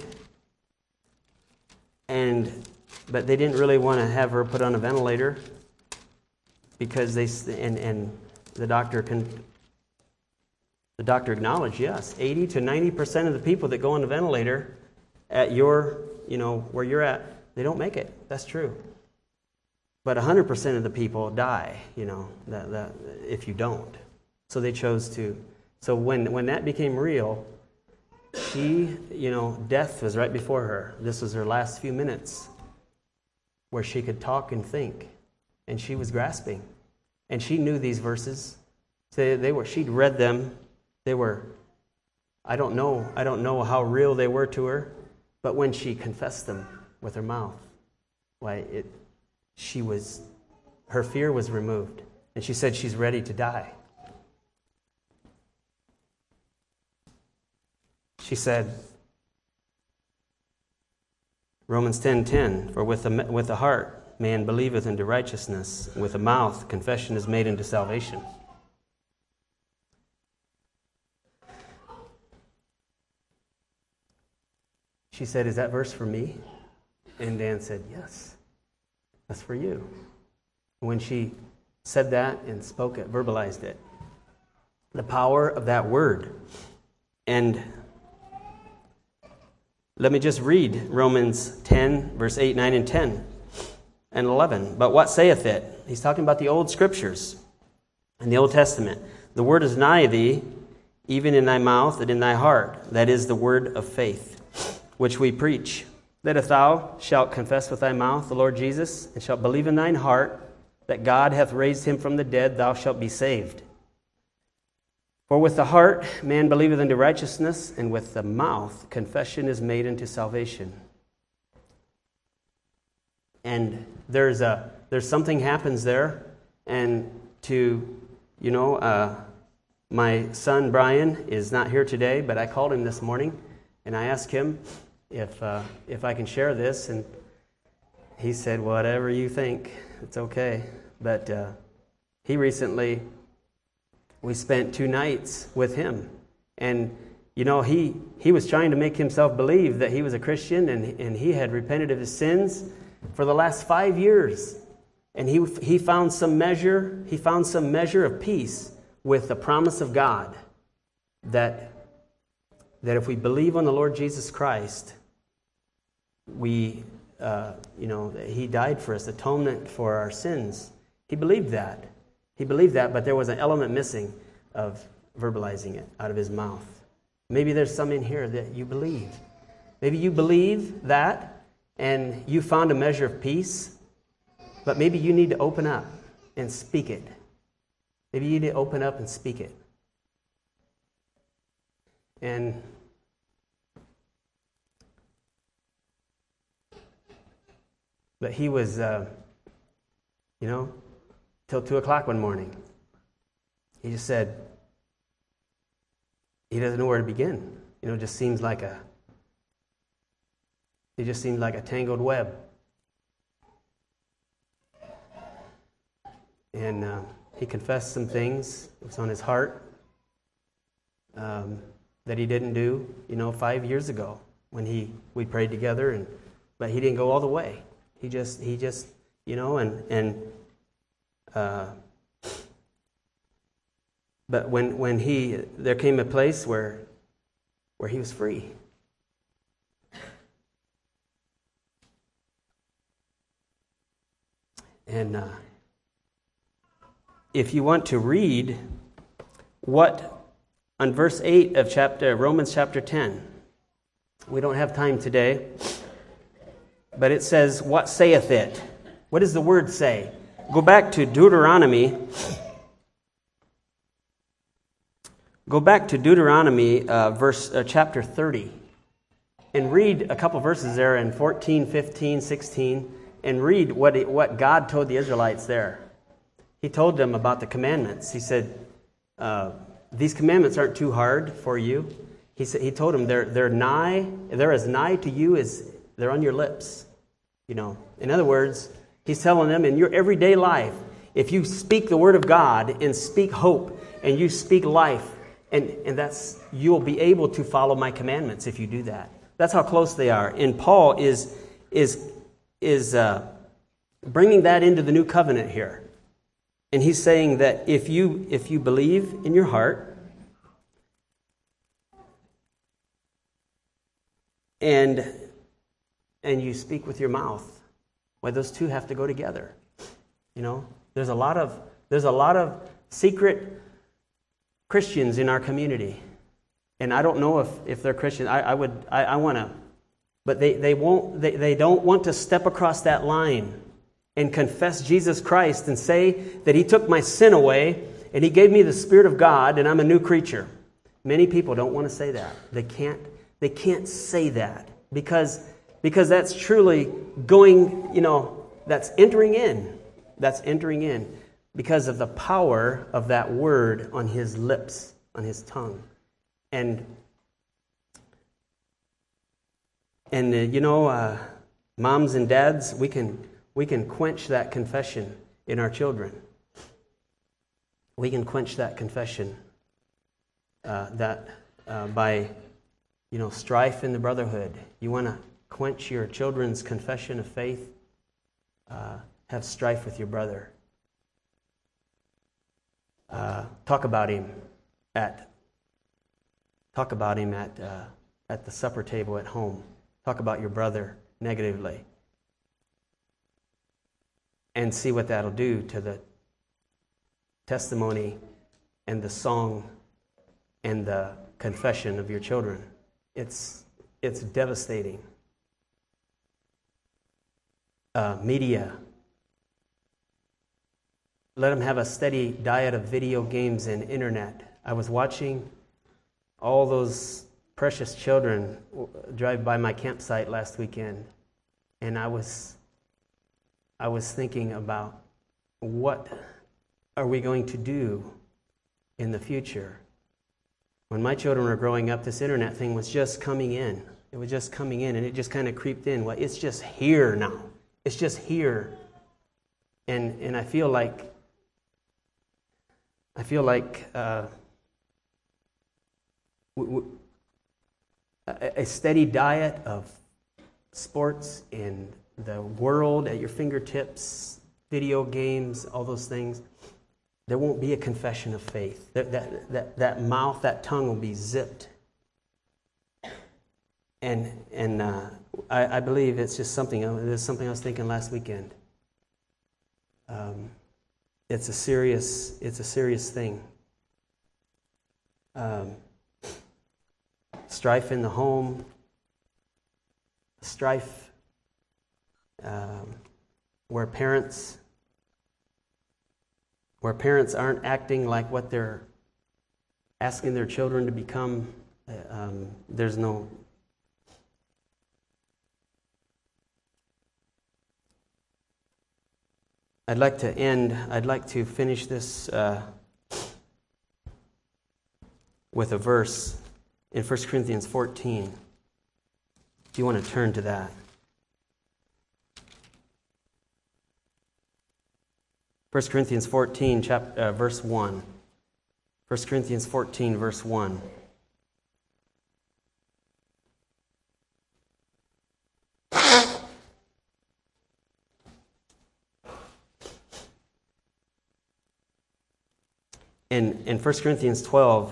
And but they didn't really want to have her put on a ventilator because they and and the doctor can the doctor acknowledged, yes, eighty to ninety percent of the people that go on the ventilator at your, you know, where you're at, they don't make it. That's true. But one hundred percent of the people die, you know, that, that if you don't. So they chose to. So when when that became real, she, you know, death was right before her. This was her last few minutes where she could talk and think. And she was grasping. And she knew these verses. They, they were, she'd read them. They were, I don't know, I don't know how real they were to her, but when she confessed them with her mouth, why, it, she was, her fear was removed. And she said she's ready to die. She said, Romans ten ten, for with the, with the heart man believeth unto righteousness, and with the mouth confession is made unto salvation. She said, is that verse for me? And Dan said, yes, that's for you. When she said that and spoke it, verbalized it, the power of that word. And let me just read Romans ten, verse eight, nine, and ten, and eleven. But what saith it? He's talking about the old scriptures in the Old Testament. The word is nigh thee, even in thy mouth and in thy heart. That is the word of faith, which we preach. That if thou shalt confess with thy mouth the Lord Jesus, and shalt believe in thine heart that God hath raised him from the dead, thou shalt be saved. For with the heart man believeth unto righteousness, and with the mouth confession is made unto salvation. And there's a there's something happens there, and to you know, uh, my son Brian is not here today, but I called him this morning, and I asked him if uh, if I can share this, and he said, "Whatever you think, it's okay." But uh, he recently. We spent two nights with him. And, you know, he, he was trying to make himself believe that he was a Christian, and, and he had repented of his sins for the last five years. And he, he found some measure, he found some measure of peace with the promise of God that, that if we believe on the Lord Jesus Christ, we, uh, you know, he died for us, atonement for our sins. He believed that. He believed that, but there was an element missing. of verbalizing it out of his mouth. Maybe there's some in here that you believe. Maybe you believe that and you found a measure of peace, but maybe you need to open up and speak it. Maybe you need to open up and speak it. And but he was, uh, you know, till two o'clock one morning. He just said, he doesn't know where to begin. You know, it just seems like a, it just seems like a tangled web. And uh, he confessed some things that was on his heart um, that he didn't do, you know, five years ago when he we prayed together, and but he didn't go all the way. He just he just you know and and uh, but when when he there came a place where where he was free. And uh, if you want to read what on verse eight of chapter Romans chapter ten, we don't have time today, but it says, "What saith it?" What does the word say? Go back to Deuteronomy. Go back to Deuteronomy, uh, verse uh, chapter thirty, and read a couple verses there in fourteen, fifteen, sixteen, and read what it, what God told the Israelites there. He told them about the commandments. He said, uh, "These commandments aren't too hard for you." He said, he told them they're they're nigh, they're as nigh to you as they're on your lips. You know, in other words, he's telling them in your everyday life, if you speak the word of God and speak hope and you speak life, and, and that's you'll be able to follow my commandments if you do that. That's how close they are. And Paul is is is uh, bringing that into the new covenant here, and he's saying that if you if you believe in your heart and and you speak with your mouth, well, those two have to go together. You know, there's a lot of there's a lot of secret Christians in our community, and I don't know if, if they're Christian. I, I would I, I want to, but they they won't they, they don't want to step across that line and confess Jesus Christ and say that He took my sin away and He gave me the Spirit of God and I'm a new creature. Many people don't want to say that. They can't they can't say that because. Because that's truly going, you know, that's entering in. That's entering in because of the power of that word on his lips, on his tongue. And, and uh, you know, uh, moms and dads, we can we can quench that confession in our children. We can quench that confession uh, that uh, by, you know, strife in the brotherhood. You want to quench your children's confession of faith, uh, have strife with your brother. Uh, talk about him at talk about him at uh, at the supper table at home. Talk about your brother negatively, and see what that'll do to the testimony and the song and the confession of your children. It's it's devastating. Uh, media. Let them have a steady diet of video games and internet. I was watching all those precious children drive by my campsite last weekend, and I was, I was thinking about what are we going to do in the future. When my children were growing up, this internet thing was just coming in. It was just coming in, and it just kind of creeped in. Well, it's just here now. It's just here, and and I feel like I feel like uh, w- w- a, a steady diet of sports and the world at your fingertips, video games, all those things. There won't be a confession of faith. That that that, that mouth, that tongue will be zipped. And and uh, I, I believe it's just something. There's something I was thinking last weekend. Um, it's a serious. It's a serious thing. um, strife in the home, strife um, where parents where parents aren't acting like what they're asking their children to become. Um, there's no I'd like to end, I'd like to finish this uh, with a verse in First Corinthians fourteen. If you want to turn to that. First Corinthians fourteen, chapter, uh, verse one. First Corinthians fourteen, verse one. In, in First Corinthians twelve,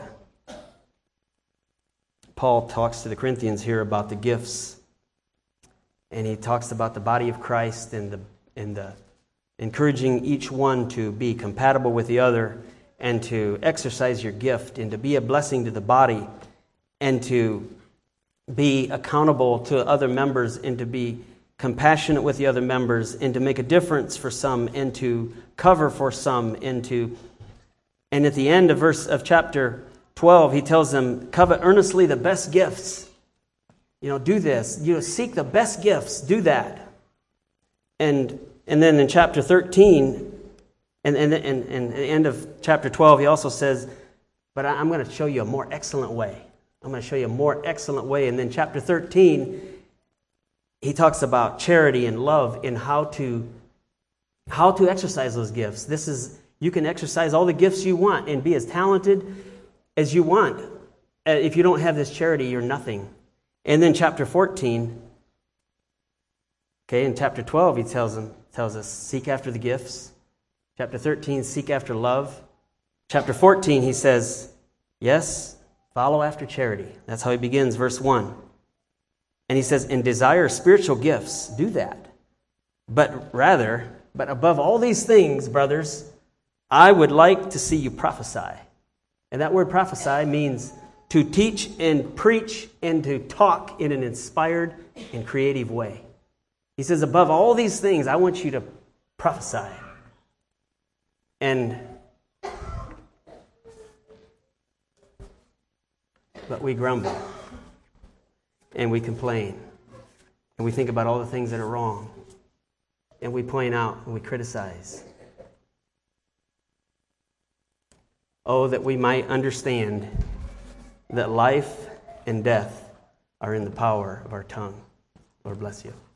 Paul talks to the Corinthians here about the gifts. And he talks about the body of Christ and the and the encouraging each one to be compatible with the other and to exercise your gift and to be a blessing to the body and to be accountable to other members and to be compassionate with the other members and to make a difference for some and to cover for some and to and at the end of verse of chapter twelve, he tells them, covet earnestly the best gifts. You know, do this. You know, seek the best gifts. Do that. And and then in chapter thirteen, and, and, and, and at the end of chapter twelve, he also says, but I'm going to show you a more excellent way. I'm going to show you a more excellent way. And then chapter thirteen, he talks about charity and love and how to how to exercise those gifts. This is, you can exercise all the gifts you want and be as talented as you want. If you don't have this charity, you're nothing. And then chapter fourteen, okay, in chapter twelve, he tells them, tells us, seek after the gifts. Chapter thirteen, seek after love. Chapter fourteen, he says, yes, follow after charity. That's how he begins, verse one. And he says, and desire spiritual gifts. Do that. But rather, but above all these things, brothers, I would like to see you prophesy. And that word prophesy means to teach and preach and to talk in an inspired and creative way. He says, above all these things, I want you to prophesy. And but we grumble and we complain and we think about all the things that are wrong and we point out and we criticize. Oh, that we might understand that life and death are in the power of our tongue. Lord bless you.